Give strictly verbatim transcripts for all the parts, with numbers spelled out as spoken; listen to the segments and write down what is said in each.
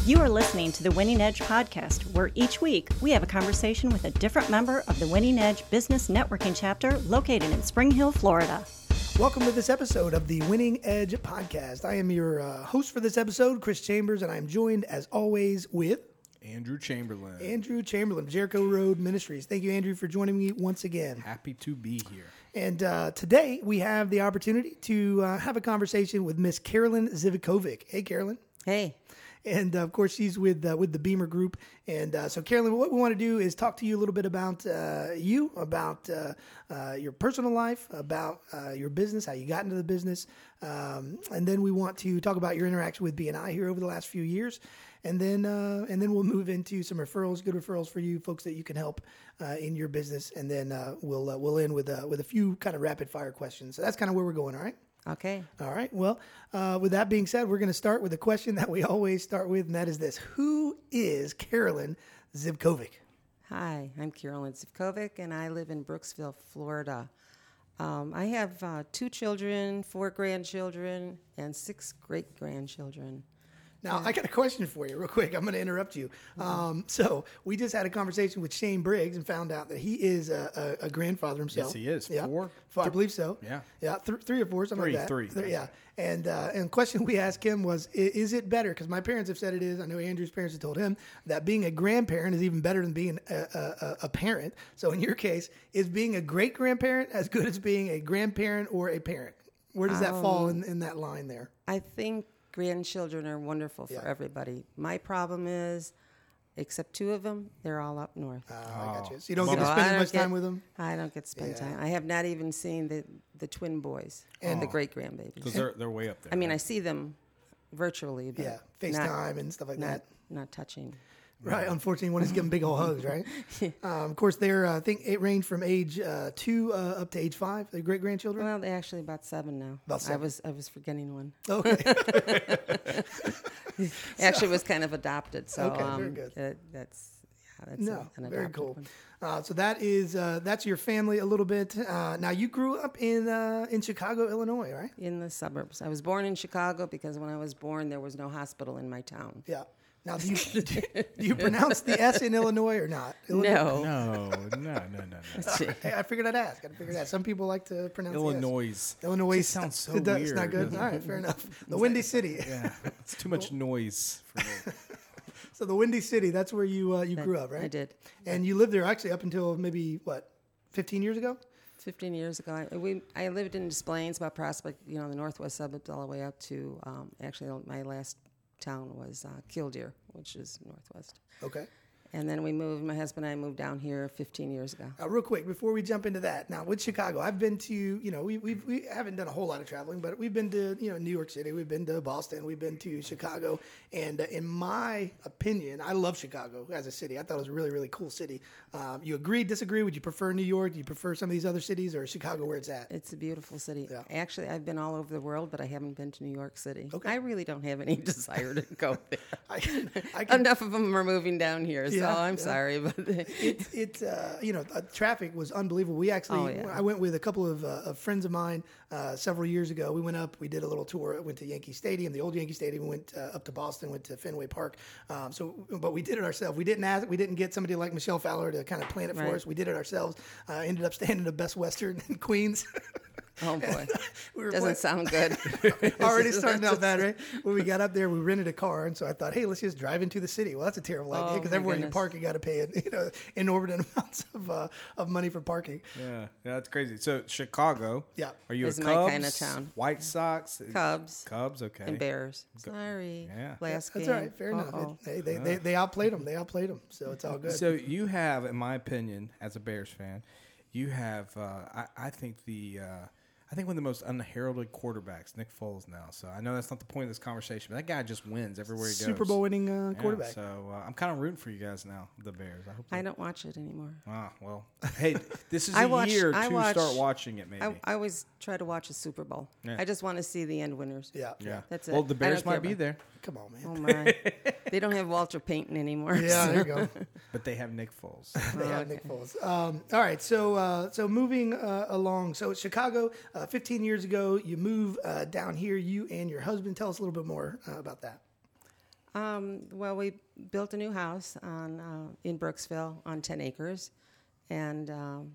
You are listening to the Winning Edge podcast, where each week we have a conversation with a different member of the Winning Edge Business Networking chapter located in Spring Hill, Florida. Welcome to this episode of the Winning Edge podcast. I am your uh, host for this episode, Chris Chambers, and I am joined, as always, with Andrew Chamberlain. Andrew Chamberlain, Jericho Road Ministries. Thank you, Andrew, for joining me once again. Happy to be here. And uh, today we have the opportunity to uh, have a conversation with Miss Carolyn Zivkovic. Hey, Carolyn. Hey. And uh, of course, she's with uh, with the Beamer Group. And uh, so, Carolyn, what we want to do is talk to you a little bit about uh, you, about uh, uh, your personal life, about uh, your business, how you got into the business, um, and then we want to talk about your interaction with B and I here over the last few years, and then uh, and then we'll move into some referrals, good referrals for you folks that you can help uh, in your business, and then uh, we'll uh, we'll end with uh, with a few kind of rapid fire questions. So that's kind of where we're going. All right. Okay. All right. Well, uh, with that being said, we're going to start with a question that we always start with, and that is this. Who is Carolyn Zivkovic? Hi, I'm Carolyn Zivkovic, and I live in Brooksville, Florida. Um, I have uh, two children, four grandchildren, and six great-grandchildren. Now, I got a question for you real quick. I'm going to interrupt you. Um, so we just had a conversation with Shane Briggs and found out that he is a, a, a grandfather himself. Yes, he is. Yeah. Four? Four, I believe so. Yeah. Yeah, th- three or four, something Three, like that. three. Three, yeah. And uh, and question we asked him was, i- is it better? Because my parents have said it is. I know Andrew's parents have told him that being a grandparent is even better than being a, a, a parent. So in your case, is being a great-grandparent as good as being a grandparent or a parent? Where does that Um, fall in, in that line there? I think grandchildren are wonderful for Yeah. everybody. My problem is, except two of them, they're all up north. Uh, I got you. So you don't get So to I spend as don't much time get- with them? I don't get to spend Yeah. time. I have not even seen the, the twin boys and the great-grandbabies. Because they're, they're way up there. I mean, I right? see them virtually, but Yeah, not, FaceTime and stuff like not, that. not touching. Right. Unfortunately, one is giving big old hugs, right? um, of course, they're, uh, I think it ranged from age uh, two uh, up to age five, the great grandchildren. Well, they're actually about seven now. About seven. I was I was forgetting one. Okay. Actually, it was kind of adopted, so Okay, very um, good. that- that's yeah, that's no, a, an very adopted cool. one. Uh, so that is uh, that's your family a little bit. Uh, now you grew up in uh, in Chicago, Illinois, right? In the suburbs. I was born in Chicago because when I was born, there was no hospital in my town. Yeah. Now, do you do you pronounce the S in Illinois or not? Illinois? No. No, no, no, no, no. Hey, I figured I'd ask. I figured that. Some people like to pronounce the S. Illinois. Illinois It sounds so it does, weird. It's not good. All right, fair enough. The Windy City. Yeah, it's too much noise for me. So the Windy City, that's where you uh, you That- grew up, right? I did. And you lived there actually up until maybe, what, fifteen years ago? fifteen years ago, I, we, I lived in Des Plaines, about Prospect, you know, the northwest suburbs, all the way up to, um, actually, my last town was uh, Killdeer, which is northwest. Okay. And then we moved, my husband and I moved down here fifteen years ago. Uh, real quick, before we jump into that, now with Chicago, I've been to, you know, we we've, we haven't done a whole lot of traveling, but we've been to, you know, New York City, we've been to Boston, we've been to Chicago, and uh, in my opinion, I love Chicago as a city. I thought it was a really, really cool city. Um, you agree, disagree? Would you prefer New York? Do you prefer some of these other cities, or is Chicago where it's at? It's a beautiful city. Yeah. Actually, I've been all over the world, but I haven't been to New York City. Okay. I really don't have any desire to go there. I can, I can Enough of them are moving down here, so Yeah, I'm yeah. sorry, but it, it uh, you know, uh, traffic was unbelievable. We actually, Oh, yeah. I went with a couple of, uh, of friends of mine uh, several years ago. We went up, we did a little tour, went to Yankee Stadium, the old Yankee Stadium, went uh, up to Boston, went to Fenway Park. Um, so, but we did it ourselves. We didn't ask, we didn't get somebody like Michelle Fowler to kind of plan it for Right. us. We did it ourselves. Uh, ended up staying in the Best Western in Queens. oh boy, We were doesn't sound good. already starting out bad, right? When we got up there, we rented a car, and so I thought, hey, let's just drive into the city. Well, that's a terrible idea Oh, because my everywhere you goodness. park, you got to pay it, you know, inordinate amounts of uh, of money for parking. Yeah, yeah, that's crazy. So Chicago. Yeah. Are you Is a my Cubs? kinda town. White Sox. Cubs Cubs. Okay. and Bears. Sorry, Yeah. last That's game. all right. Fair enough. Uh-oh. It, they, they, they, they outplayed them. They outplayed them. So it's all good. So you have, in my opinion, as a Bears fan, you have. Uh, I, I think the. Uh, I think one of the most unheralded quarterbacks, Nick Foles. Now, so I know that's not the point of this conversation, but that guy just wins everywhere he goes. Super Bowl winning uh, Yeah, quarterback. so uh, I'm kind of rooting for you guys now, the Bears. I hope. I they- don't watch it anymore. Ah, well, hey, this is I a watch- year I to watch- start watching it. Maybe. I, I always try to watch a Super Bowl. Yeah. I just want to see the end winners. Yeah. yeah. That's Well, it. the I Bears don't care might be about- there, Come on, man. Oh my! They don't have Walter Payton anymore. Yeah, so- there you go. but they have Nick Foles. They Oh, have Nick Foles. Um, all right, so uh, so moving uh, along. So Chicago, uh, fifteen years ago, you move uh, down here. You and your husband. Tell us a little bit more uh, about that. Um, well, we built a new house on uh, in Brooksville on ten acres, and um,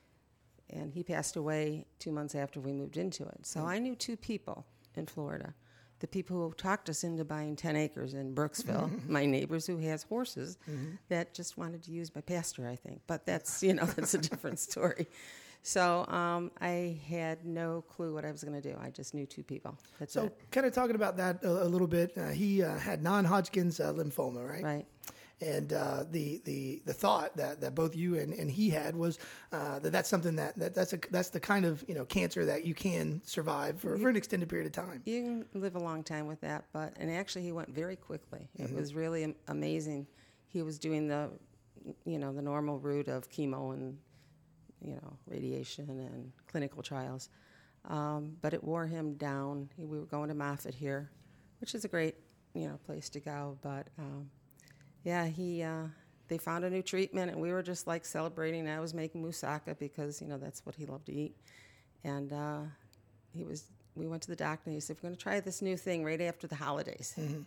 and he passed away two months after we moved into it. So I knew two people in Florida, the people who talked us into buying ten acres in Brooksville, my neighbors who has horses, mm-hmm. that just wanted to use my pasture, I think. But that's, you know, that's a different story. So um, I had no clue what I was going to do. I just knew two people. That's so it. kind of talking about that a, a little bit, uh, he uh, had non-Hodgkin's uh, lymphoma, right? Right. And uh, the, the the thought that, that both you and, and he had was uh, that that's something that, that that's a that's the kind of, you know, cancer that you can survive for, for an extended period of time. You can live a long time with that, but and actually he went very quickly. Mm-hmm. It was really am- amazing. He was doing the, you know, the normal route of chemo and, you know, radiation and clinical trials, um, but it wore him down. He, we were going to Moffitt here, which is a great, you know, place to go, but. Um, Yeah, he. Uh, they found a new treatment, and we were just like celebrating. I was making moussaka because, you know, that's what he loved to eat. And uh, he was. We went to the doctor, and he said, "We're going to try this new thing right after the holidays." Mm-hmm.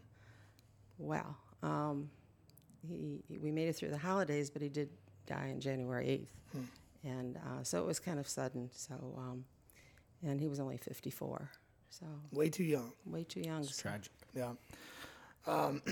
Well, um, he, he we made it through the holidays, but he did die on January eighth, mm. and uh, so it was kind of sudden. So, um, and he was only fifty-four, so way too young. Way too young. It's so. Tragic. Yeah. Um,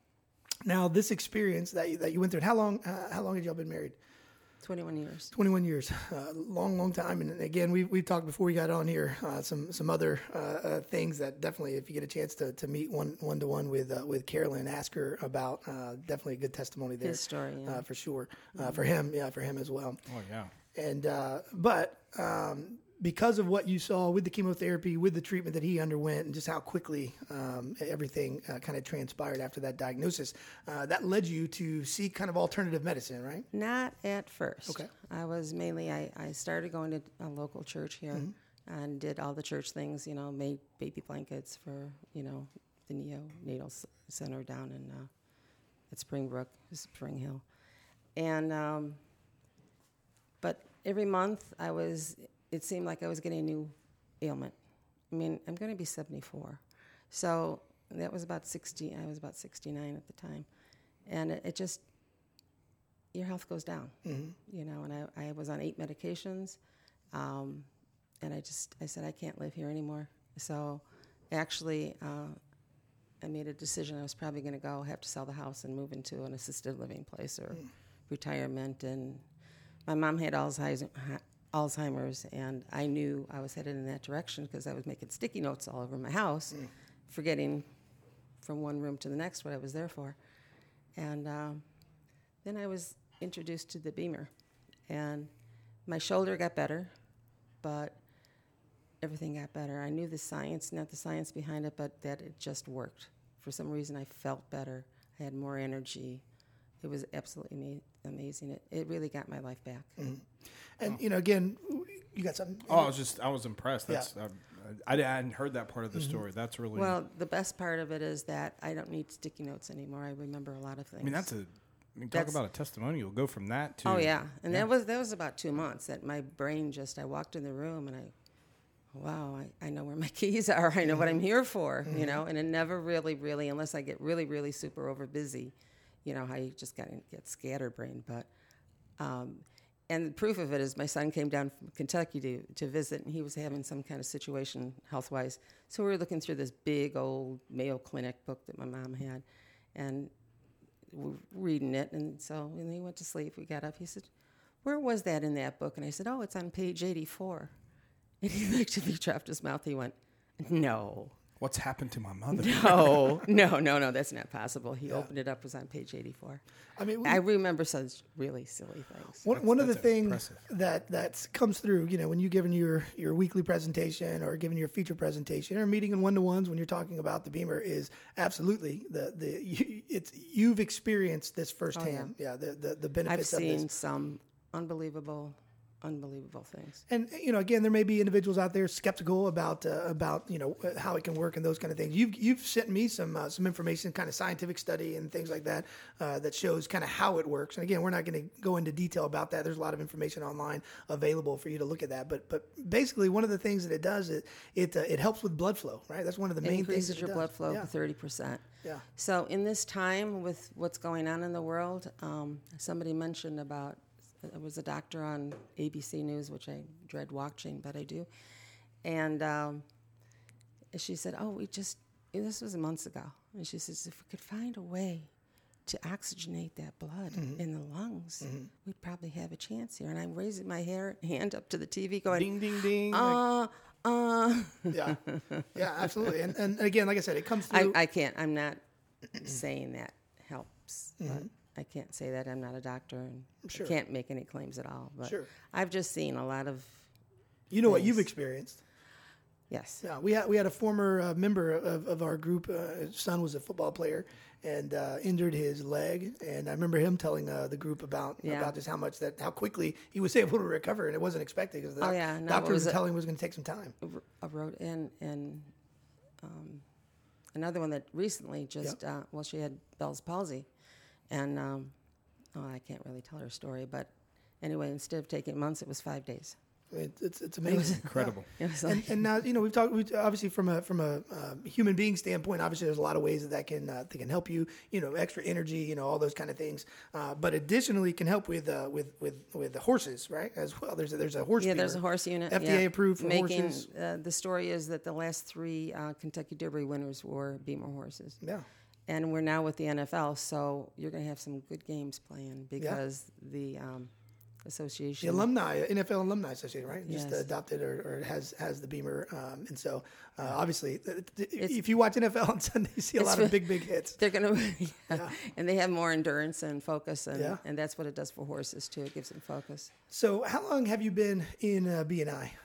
Now, this experience that you, that you went through, how long uh, how long had y'all been married? twenty-one years. twenty-one years, uh, long, long time. And again, we we talked before we got on here uh, some some other uh, uh, things that definitely, if you get a chance to, to meet one one to one with uh, with Carolyn, ask her about. Uh, definitely a good testimony there. His story, yeah. uh, for sure. Uh, mm-hmm. For him, yeah, for him as well. Oh yeah. And uh, but. Um, Because of what you saw with the chemotherapy, with the treatment that he underwent, and just how quickly um, everything uh, kind of transpired after that diagnosis, uh, that led you to seek kind of alternative medicine, right? Not at first. Okay. I was mainly, I, I started going to a local church here mm-hmm. and did all the church things, you know, made baby blankets for, you know, the neonatal center down in uh, at Springbrook, Spring Hill. And, um, but every month I was... it seemed like I was getting a new ailment. I mean, I'm going to be seventy-four. So that was about sixty. I was about sixty-nine at the time. And it, it just, your health goes down, mm-hmm. you know, and I, I was on eight medications. Um, and I just, I said, I can't live here anymore. So actually, uh, I made a decision. I was probably going to go have to sell the house and move into an assisted living place or mm. retirement. And my mom had Alzheimer's. Alzheimer's, and I knew I was headed in that direction because I was making sticky notes all over my house, mm. forgetting from one room to the next what I was there for. And um, then I was introduced to the Beamer, and my shoulder got better, but everything got better. I knew the science, not the science behind it, but that it just worked. For some reason, I felt better. I had more energy. It was absolutely ama- amazing. It, it really got my life back. Mm-hmm. And, oh. you know, again, you got something? Oh, I was just, I was impressed. That's, yeah. I, I hadn't heard that part of the mm-hmm. story. That's really... Well, the best part of it is that I don't need sticky notes anymore. I remember a lot of things. I mean, that's a... I mean, talk that's, about a testimonial. Go from that to... Oh, yeah. And yeah. that was that was about two months that my brain just... I walked in the room and I... Wow, I, I know where my keys are. I know what I'm here for, mm-hmm. you know? And it never really, really, unless I get really, really super over busy, you know, how you just got get scatterbrained. But... Um, And the proof of it is my son came down from Kentucky to, to visit, and he was having some kind of situation health-wise. So we were looking through this big old Mayo Clinic book that my mom had, and we're reading it. And so when he went to sleep, we got up. He said, "Where was that in that book?" And I said, "Oh, it's on page eighty-four." And he looked at me, dropped his mouth. He went, "No." What's happened to my mother? No, no, no, no, that's not possible. He yeah. opened it up, it was on page eighty-four. I mean, we, I remember such really silly things. One, one of the things impressive. that that comes through, you know, when you're giving your, your weekly presentation or giving your feature presentation or meeting in one-to-ones when you're talking about the Beamer is absolutely the the you, it's you've experienced this firsthand. Oh, yeah. yeah, the, the the benefits. I've seen of this. some unbelievable unbelievable things. And you know, again, there may be individuals out there skeptical about uh, about you know how it can work and those kind of things. You've you've sent me some uh, some information, kind of scientific study and things like that uh, that shows kind of how it works. And again, we're not going to go into detail about that. There's a lot of information online available for you to look at that. But but basically, one of the things that it does is it uh, it helps with blood flow. Right, that's one of the It main increases things. That your it blood does. flow Yeah. by thirty percent. Yeah. So in this time with what's going on in the world, um, somebody mentioned about, it was a doctor on A B C News, which I dread watching, but I do. And um, she said, oh, we just, this was months ago. And she says, if we could find a way to oxygenate that blood mm-hmm. in the lungs, mm-hmm. we'd probably have a chance here. And I'm raising my hair, hand up to the T V going, ding, ding, ding. Uh, uh. Yeah. Yeah, absolutely. And, and again, like I said, it comes through. I, I can't, I'm not saying that helps, mm-hmm. but I can't say that. I'm not a doctor, and sure. I can't make any claims at all. But sure. I've just seen a lot of. You know things. what you've experienced. Yes. Yeah, we had we had a former uh, member of, of our group. Uh, his son was a football player and uh, injured his leg, and I remember him telling uh, the group about Yeah. about just how much that how quickly he was able to recover, and it wasn't expected because the Oh, yeah. No, doctor it was was a- telling him it was going to take some time. I wrote in, and um, another one that recently just, uh, well, she had Bell's palsy, and um, oh, I can't really tell her story, but anyway, instead of taking months, it was five days. It, it's it's amazing, Incredible. It was And, like, and now you know we've talked we, obviously from a from a um, human being standpoint. Obviously, there's a lot of ways that that can uh, that can help you. You know, extra energy. You know, all those kind of things. Uh, but additionally, can help with uh, with with with the horses, right? As well. There's a, there's a horse. yeah, feeder. there's a horse unit. F D A yeah. approved for Making, horses. Uh, the story is that the last three uh, Kentucky Derby winners were Beamer horses. Yeah. And we're now with the N F L, so you're going to have some good games playing because the um, association. The alumni, N F L Alumni Association, right? Just Yes. adopted or, or has has the Beamer, um, and so uh, obviously, th- th- if you watch N F L on Sunday, you see a It's lot of re- big, big hits. They're going to, yeah. Yeah. And they have more endurance and focus, and, Yeah. and that's what it does for horses too. It gives them focus. So, how long have you been in uh, B N I?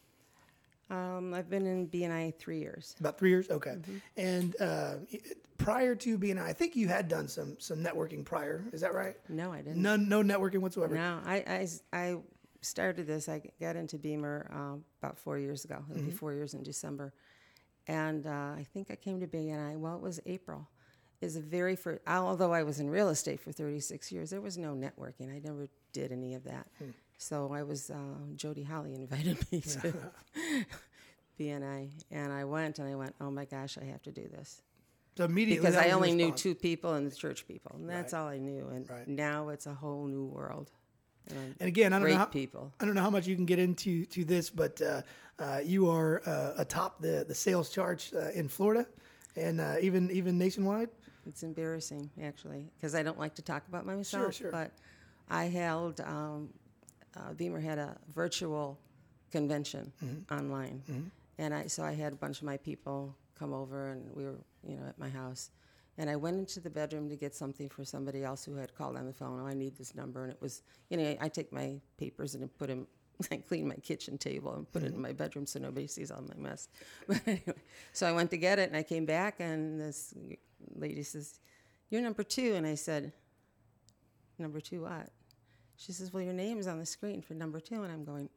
Um, I've been in B N I three years. About three years, okay. Mm-hmm. And uh, prior to B N I, I think you had done some some networking prior. Is that right? No, I didn't. None, no networking whatsoever. No, I, I, I started this. I got into Beamer um, about four years ago. It'll Mm-hmm. be four years in December, and uh, I think I came to B N I. Well, it was April. Is a very first. Although I was in real estate for thirty-six years, there was no networking. I never did any of that. Hmm. So I was. Uh, Jody Holly invited me to B N I, and I went, and I went. Oh my gosh, I have to do this. So immediately, Because that I was your only knew response. two people and the church people, and that's Right. all I knew. And Right. now it's a whole new world. And, And again, I don't great know how, people. I don't know how much you can get into to this, but uh, uh, you are uh, atop the the sales charts uh, in Florida, and uh, even even nationwide. It's embarrassing, actually, because I don't like to talk about myself. sure. But I held, um, uh, Beamer had a virtual convention Mm-hmm. online. And I, so I had a bunch of my people come over, and we were, you know, at my house. And I went into the bedroom to get something for somebody else who had called on the phone. Oh, I need this number. And it was, you know, I take my papers and I put them, I clean my kitchen table and put it in my bedroom so nobody sees all my mess. But anyway, so I went to get it, and I came back, and this lady says, "You're number two." And I said, "Number two what?" She says, "Well, your name is on the screen for number two." And I'm going,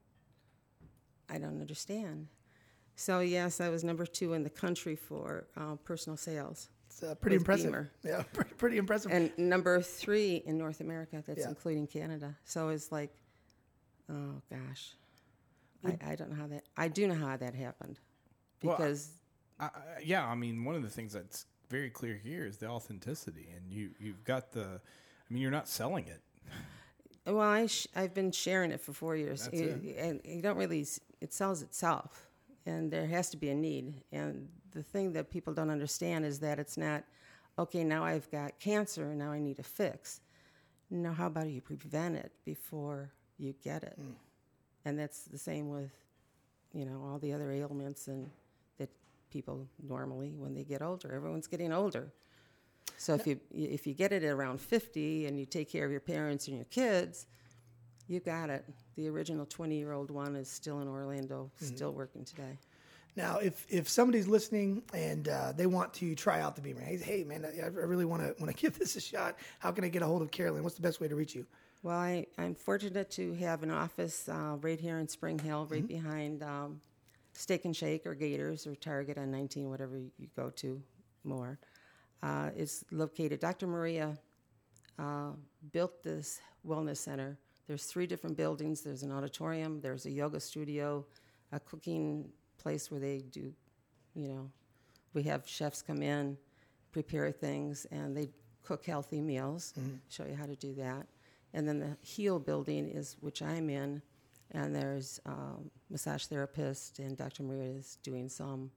I don't understand. So yes, I was number two in the country for uh, personal sales. It's uh, pretty With impressive. Beamer. Yeah, pretty, pretty impressive. And number three in North America, that's Yeah. including Canada. So it's like, oh gosh, I, I don't know how that, I do know how that happened. Well, I- Because, I, I, yeah, I mean, one of the things that's very clear here is the authenticity, and you you've got the. I mean, you're not selling it. well, I sh- I've been sharing it for four years. That's you, it. And you don't really, s- it sells itself. And there has to be a need. And the thing that people don't understand is that it's not, okay, now I've got cancer and now I need a fix. No, how about you prevent it before you get it? Mm. And that's the same with, you know, all the other ailments and that people normally, when they get older, everyone's getting older. So if you if you get it at around fifty and you take care of your parents and your kids, you got it. The original twenty-year-old one is still in Orlando, Mm-hmm. still working today. Now, if, if somebody's listening and uh, they want to try out the Beamer, hey, hey man, I, I really want to want to give this a shot. How can I get a hold of Carolyn? What's the best way to reach you? Well, I, I'm fortunate to have an office uh, right here in Spring Hill, right mm-hmm. behind um, Steak and Shake or Gators or Target on nineteen, whatever you go to more. Uh, it's located, Doctor Maria uh, built this wellness center. There's three different buildings. There's an auditorium, there's a yoga studio, a cooking place where they do, you know, we have chefs come in, prepare things, and they cook healthy meals, mm-hmm. show you how to do that. And then the Heal building is, which I'm in, and there's um, massage therapist, and Doctor Maria is doing some,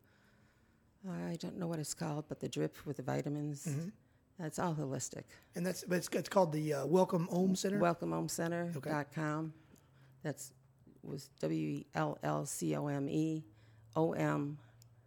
I don't know what it's called, but the drip with the vitamins. Mm-hmm. That's all holistic. And that's but it's, it's called the uh, Welcome Om Center? welcome om center dot com. Okay. That's was W E L L C O M E O M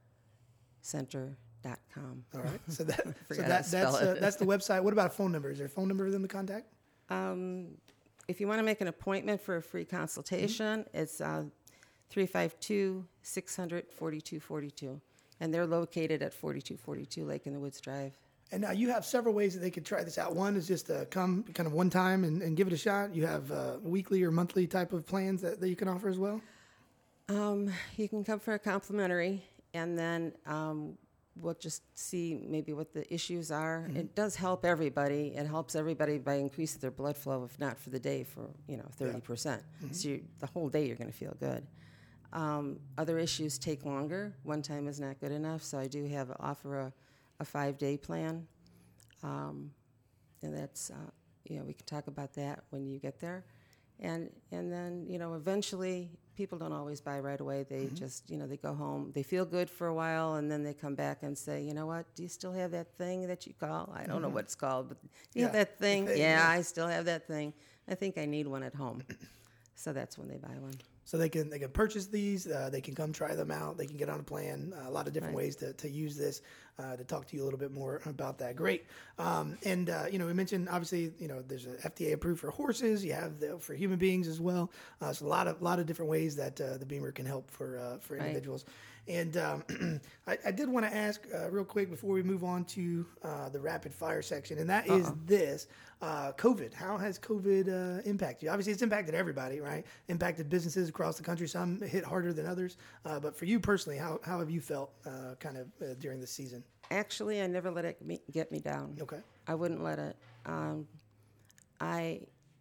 center dot com. All right. So that so that that's uh, that's the website. What about a phone number? Is there a phone number for them to contact? Um, if you want to make an appointment for a free consultation, mm-hmm. it's uh, three five two, six hundred, forty-two forty-two. And they're located at forty-two forty-two Lake in the Woods Drive. And now you have several ways that they could try this out. One is just to come kind of one time and, and give it a shot. You have uh, weekly or monthly type of plans that, that you can offer as well? Um, you can come for a complimentary, and then um, we'll just see maybe what the issues are. Mm-hmm. It does help everybody. It helps everybody by increasing their blood flow, if not for the day, for, you know, thirty percent. Yeah. Mm-hmm. So you, the whole day you're going to feel good. Um, other issues take longer. One time is not good enough, so I do have offer a, a five-day plan. Um, and that's, uh, you know, we can talk about that when you get there. And and then, you know, eventually people don't always buy right away. They mm-hmm. just, you know, they go home. They feel good for a while, and then they come back and say, you know what, do you still have that thing that you call? I don't mm-hmm. know what it's called, but do you yeah, have that thing? thing yeah, yeah, I still have that thing. I think I need one at home. So that's when they buy one. So they can they can purchase these. Uh, they can come try them out. They can get on a plan. Uh, a lot of different right. ways to, to use this. Uh, to talk to you a little bit more about that. Great. Um, and uh, you know, we mentioned obviously you know there's a F D A approved for horses. You have the, for human beings as well. Uh, so a lot of lot of different ways that uh, the Beamer can help for uh, for individuals. Right. And um, I, I did want to ask uh, real quick before we move on to uh, the rapid fire section, and that uh-uh. is this: uh, COVID. How has COVID uh, impacted you? Obviously, it's impacted everybody, right? Impacted businesses across the country. Some hit harder than others. Uh, but for you personally, how how have you felt uh, kind of uh, during this season? Actually, I never let it me, get me down. Okay. I wouldn't let it. Um, I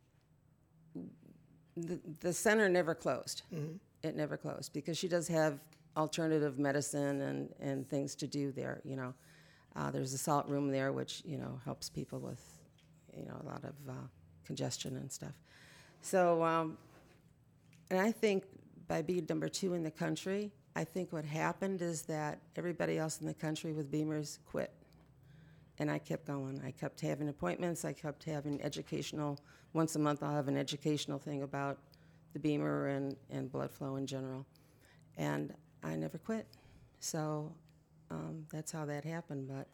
the the center never closed. Mm-hmm. It never closed because she does have alternative medicine and, and things to do there, you know. Uh, there's a salt room there, which, you know, helps people with, you know, a lot of uh, congestion and stuff. So, um, and I think by being number two in the country, I think what happened is that everybody else in the country with Beamers quit. And I kept going. I kept having appointments. I kept having educational, once a month I'll have an educational thing about the Beamer and, and blood flow in general. And I never quit. So um, that's how that happened, but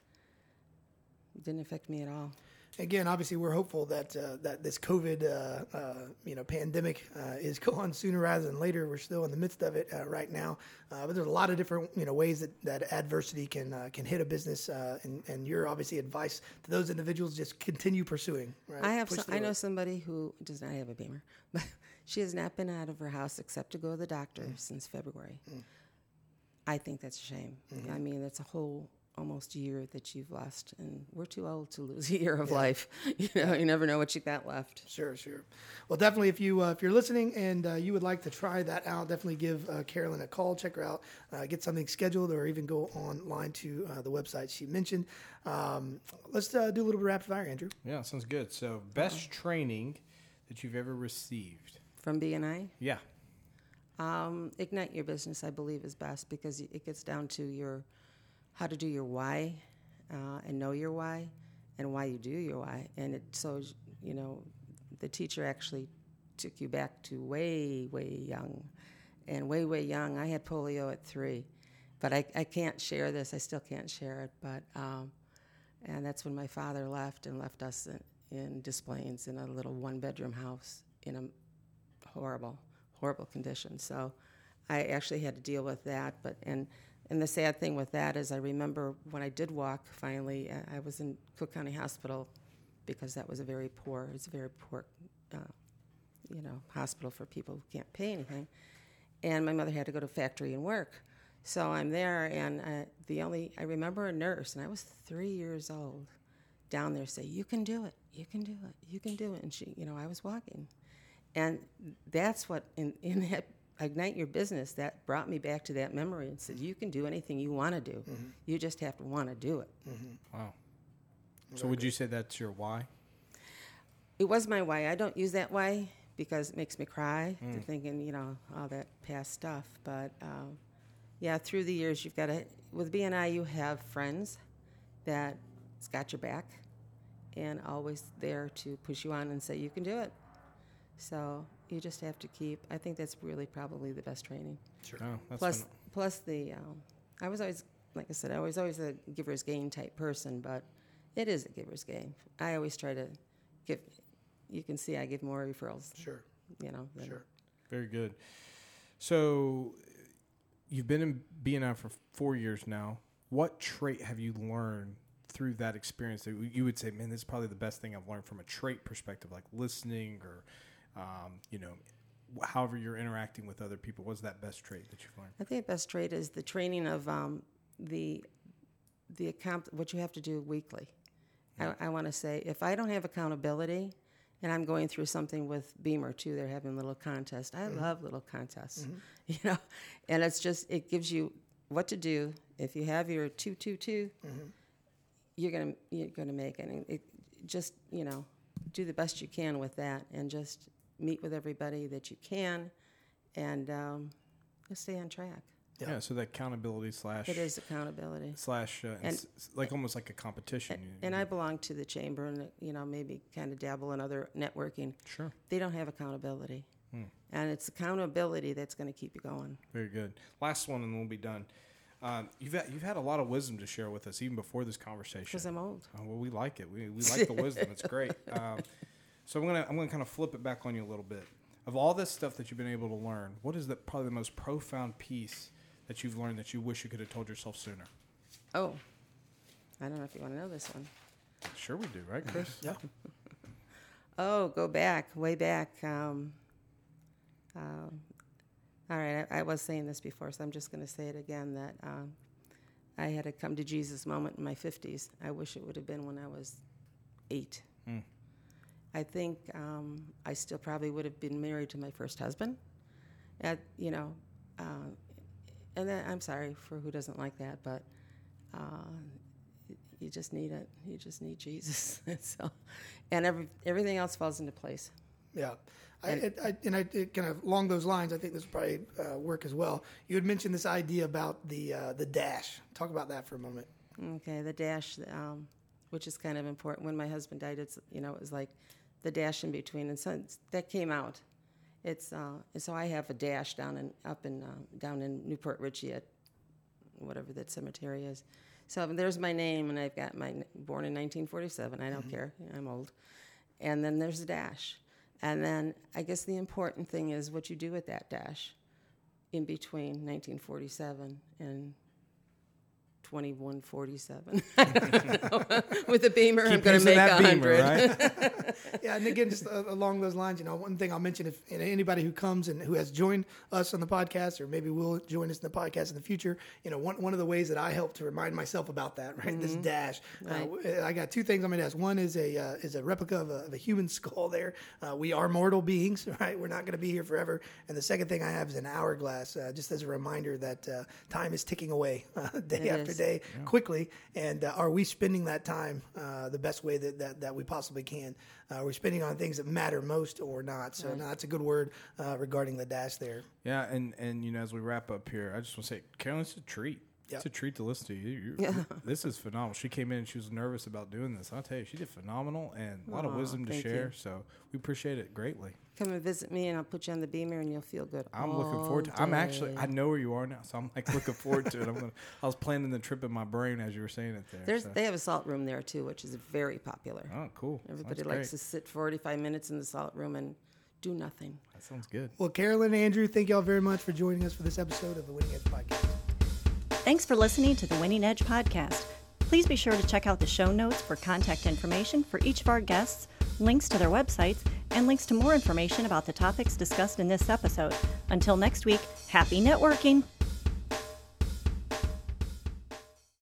it didn't affect me at all. Again, obviously, we're hopeful that uh, that this COVID, uh, uh, you know, pandemic uh, is going sooner rather than later. We're still in the midst of it uh, right now, uh, but there's a lot of different, you know, ways that, that adversity can uh, can hit a business. Uh, and, and your obviously advice to those individuals: just continue pursuing. Right? I have, some, I know somebody who does not have a Beamer, but she has not been out of her house except to go to the doctor mm. since February. Mm. I think that's a shame. Mm-hmm. I mean, it's a whole almost year that you've lost, and we're too old to lose a year of yeah. life. You know, you never know what you got left. Sure, sure. Well, definitely, if you uh, if you're listening and uh, you would like to try that out, definitely give uh, Carolyn a call, check her out, uh, get something scheduled, or even go online to uh, the website she mentioned. Um, let's uh, do a little bit of rapid fire, Andrew. Yeah, sounds good. So, best uh-huh. training that you've ever received from B N I? Yeah. Um, Ignite Your Business, I believe, is best because it gets down to your how to do your why uh, and know your why and why you do your why. And it so, you know, the teacher actually took you back to way, way young. And way, way young, I had polio at three. But I, I can't share this. I still can't share it. But um, and that's when my father left and left us in, in Des Plaines in a little one-bedroom house in a horrible horrible condition. So I actually had to deal with that. But and and the sad thing with that is I remember when I did walk finally, I was in Cook County Hospital because that was a very poor, it's a very poor uh, you know, hospital for people who can't pay anything. And my mother had to go to factory and work. So I'm there, and uh, the only, I remember a nurse, and I was three years old, down there say, you can do it, you can do it, you can do it. And she, you know, I was walking. And that's what, in, in that Ignite Your Business, that brought me back to that memory and said, you can do anything you want to do. Mm-hmm. You just have to want to do it. Mm-hmm. Wow. So would you say that's your why? It was my why. I don't use that why because it makes me cry, Mm. to thinking, you know, all that past stuff. But, um, yeah, through the years, you've got to, with B N I, you have friends that's got your back and always there to push you on and say, you can do it. So you just have to keep, I think that's really probably the best training. Sure. Oh, that's plus, fun. plus the, um, I was always, like I said, I was always a giver's gain type person, but it is a giver's gain. I always try to give, you can see I give more referrals. Sure. You know. Than, Sure. Very good. So you've been in B N I for four years now. What trait have you learned through that experience that you would say, man, this is probably the best thing I've learned from a trait perspective, like listening or, um, you know, however you're interacting with other people? What's that best trait that you've learned? I think the best trait is the training of um, the the account, what you have to do weekly. Yeah. I, I want to say, if I don't have accountability, and I'm going through something with Beamer too, they're having a little contest. I mm-hmm. love little contests, mm-hmm. you know, and it's just, it gives you what to do. If you have your two, two, two, mm-hmm. you're gonna you're gonna make it. And it just, you know, do the best you can with that, and just meet with everybody that you can, and um, just stay on track. Yeah. yeah, so that accountability slash it is accountability slash uh, and s- like almost like a competition. And, you, and you I belong to the chamber, and you know, maybe kind of dabble in other networking. Sure, they don't have accountability, hmm. and it's accountability that's going to keep you going. Very good. Last one, and we'll be done. Um, you've had, you've had a lot of wisdom to share with us, even before this conversation. Because I'm old. Oh, well, we like it. We we like the wisdom. It's great. Um, so I'm gonna I'm gonna kind of flip it back on you a little bit. Of all this stuff that you've been able to learn, what is the probably the most profound piece that you've learned that you wish you could have told yourself sooner? Oh, I don't know if you want to know this one. Sure we do, right, Chris? Yeah. Oh, go back, way back. Um, uh, all right, I, I was saying this before, so I'm just going to say it again, that um, I had a come to Jesus moment in my fifties. I wish it would have been when I was eight. Mm. I think um, I still probably would have been married to my first husband. At, you know, uh, and then, I'm sorry for who doesn't like that, but uh, you just need it. You just need Jesus. so, and every, everything else falls into place. Yeah. I, And- it, I, and I it kind of along those lines, I think this will probably uh, work as well. You had mentioned this idea about the uh, the dash. Talk about that for a moment. Okay, the dash, um, which is kind of important. When my husband died, it's, you know, it was like the dash in between, and so it's, that came out. It's uh, so I have a dash down in up in uh, down in Newport Richey at whatever that cemetery is. So there's my name, and I've got my born in nineteen forty-seven. I don't mm-hmm. care, I'm old. And then there's a dash, and then I guess the important thing is what you do with that dash in between nineteen forty-seven and twenty-one forty-seven. I don't know. With a Beamer, Keep I'm going to make that a Beamer, hundred. right? Yeah, and again, just uh, along those lines, you know, one thing I'll mention, if and anybody who comes and who has joined us on the podcast, or maybe will join us in the podcast in the future, you know, one one of the ways that I help to remind myself about that, right, mm-hmm. this dash. Right. Uh, I got two things on my desk. One is a uh, is a replica of a, of a human skull. There, uh, we are mortal beings, right? We're not going to be here forever. And the second thing I have is an hourglass, uh, just as a reminder that uh, time is ticking away uh, day It after is. day, Yeah. quickly. And uh, are we spending that time uh, the best way that, that, that we possibly can? Uh, are we spending on things that matter most or not? So Right. no, that's a good word uh, regarding the dash there. Yeah, and, and you know, as we wrap up here, I just want to say, Carolyn, it's a treat. Yep. It's a treat to listen to you. you Yeah. This is phenomenal. She came in and she was nervous about doing this. I'll tell you, she did phenomenal and a lot of Aw, wisdom to thank share. you. So we appreciate it greatly. Come and visit me, and I'll put you on the Beamer, and you'll feel good. I'm all looking forward to. I'm actually. day. I know where you are now, so I'm like looking forward to it. I'm gonna. I was planning the trip in my brain as you were saying it there. There's, so. they have a salt room there too, which is very popular. Oh, cool. Everybody That's likes great. to sit forty-five minutes in the salt room and do nothing. That sounds good. Well, Carolyn and Andrew, thank y'all very much for joining us for this episode of the Winning Edge Podcast. Thanks for listening to the Winning Edge podcast. Please be sure to check out the show notes for contact information for each of our guests, links to their websites, and links to more information about the topics discussed in this episode. Until next week, happy networking!